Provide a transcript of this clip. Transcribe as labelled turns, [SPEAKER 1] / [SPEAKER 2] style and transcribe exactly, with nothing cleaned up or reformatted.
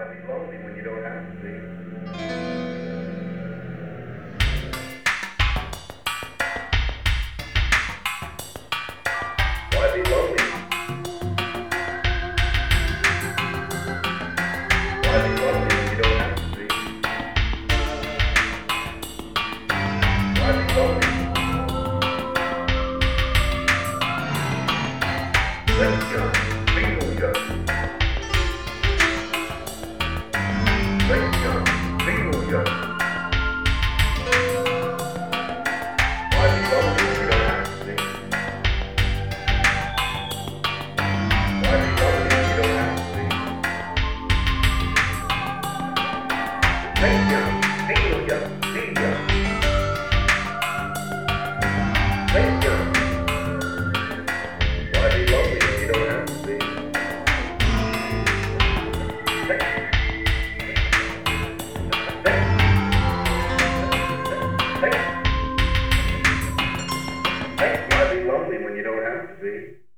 [SPEAKER 1] Why be lonely when you don't have to be? Why be lonely? Why be lonely when you don't have to be? Why be lonely? Let's go. Feel young. Let's go. Feel young. Why be lonely when you don't have to be? Why be lonely when you don't have to be? Let's go. Feel young. Be young. Let's go. Why be lonely when you don't have to be? Let's Why be lonely when you don't have to be?